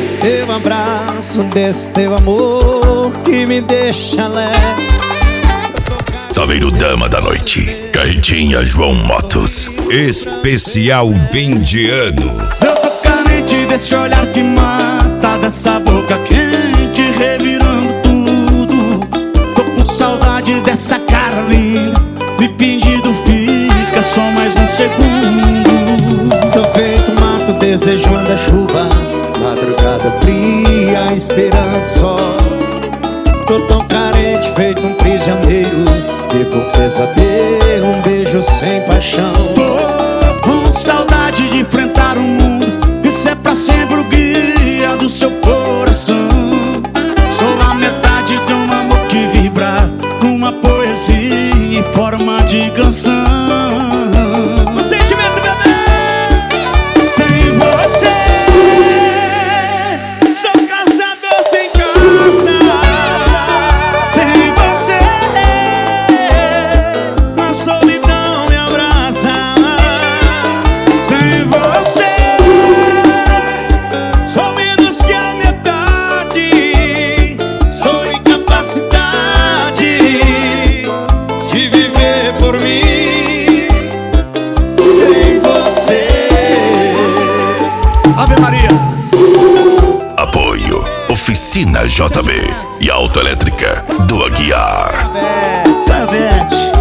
desse teu abraço, desse teu amor que me deixa leve. Saveiro Dama da Noite, Carretinha João Motos. Especial fim de ano. Eu tô carente desse olhar que mata, dessa boca quente revirando tudo. Tô com saudade dessa cara linda, me pedindo fica só mais um segundo. Tô feito mato desejando a chuva, madrugada fria esperando sol. Tô tão carente feito um prisioneiro, vivo um pesadelo, um beijo sem paixão. Tô com saudade de enfrentar o mundo, isso é pra sempre o guia do seu coração. Sou a metade de um amor que vibra numa poesia em forma de canção. O sentimento, bebê! Sem você sou caçador sem caça. Sem você a solidão me abraça. Sem você sou menos que a metade. Sou incapacidade de viver por mim. Sem você. Ave Maria. Apoio Oficina JB e Autoelétrica do Aguiar. Sabete.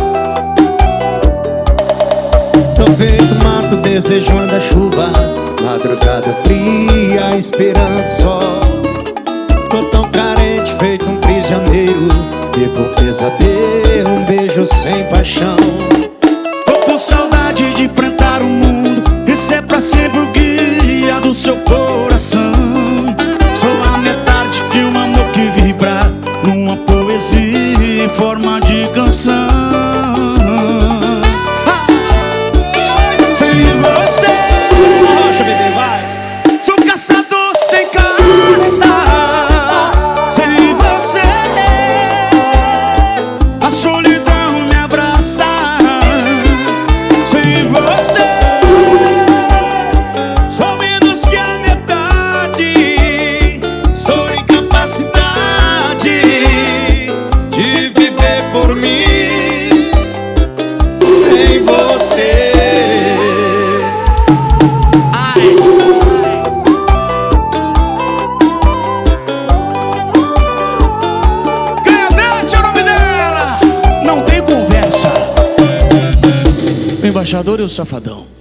Tô feito mato desejando a chuva, madrugada fria esperando sol. Tô tão carente feito um prisioneiro, vivo um pesadelo, um beijo sem paixão. Tô com saudade de enfrentar o mundo, isso é pra sempre o guia do seu coração. Sou a metade de um amor que vibra numa poesia em forma de canção. Sem você, rocha, bebê, vai. Sou caçador sem caça. Sem você a solidão me abraça. Sem você sou menos que a metade. Sou incapacidade de viver por mim. Sem você. Ai. Clemente é o nome dela. Não tem conversa. O embaixador e o safadão.